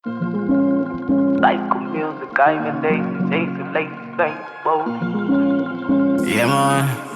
Psycho music, I'm in days and late night mode. Yeah, man.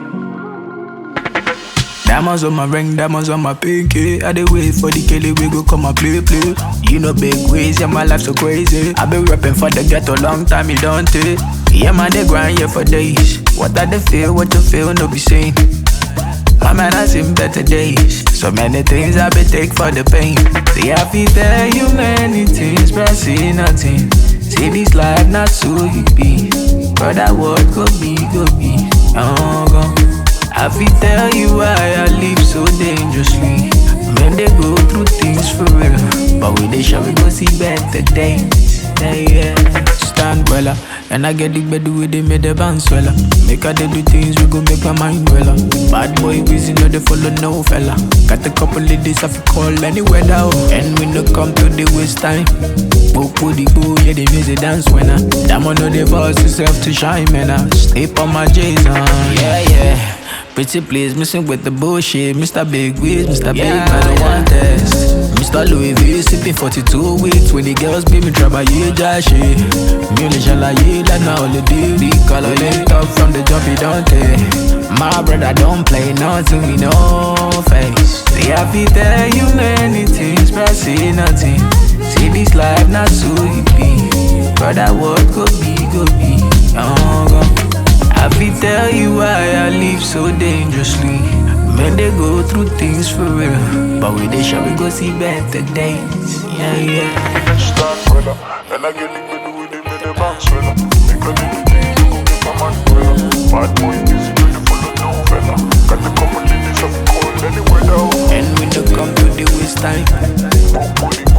Diamonds on my ring, diamonds on my pinky. I dey wait for the Kelly, we go come and play. You know big ways, yeah, my life so crazy. I been rapping for the ghetto long time, you don't take. Yeah, man, they grind here for days. What I they feel, what you feel, no be seen. My man, I seen better days. So many things I been take for the pain. See, I feel tell you many things, but I see nothing. See, this life not so it be. But that word could be. Oh, I feel tell you why I live so dangerously. Men they go through things for real, but with they shall we go see better days. Yeah. Stand weller, and I get the bed with they made the bounce weller. Make her they do things we go make my mind weller. Bad boy busy no they follow no fella. Got a couple of days I fi call any weather, and we no come to the waste time. Boku the boo, yeah they music dance winner. That man know they force yourself to shine, man. I stay on my J's on, yeah. Pretty please, missing with the bullshit. Mr. Big Wiz, Mr. Big, I don't want test. Mr. Louis V, sipping 42 weeks. When the girls be me trouble, you just shit. Music shall I eat like now, all the beauty. Color linked up from the jump, you don't take. My brother don't play, no to me, no face. See, I feel tell you many things, but I see nothing. See, this life not so easy. But that word could be. I feel tell you why I live so dangerously. Men they go through things for real, but with they shall we go see better days. Yeah. Start weather, and I get liquid with it, with the bounce weather. Make a little thing, you go get my man weather. Bad boy, busy, do the follow no fella. Got the couple of days of cold, any weather. And we don't come to the waste time. Boom,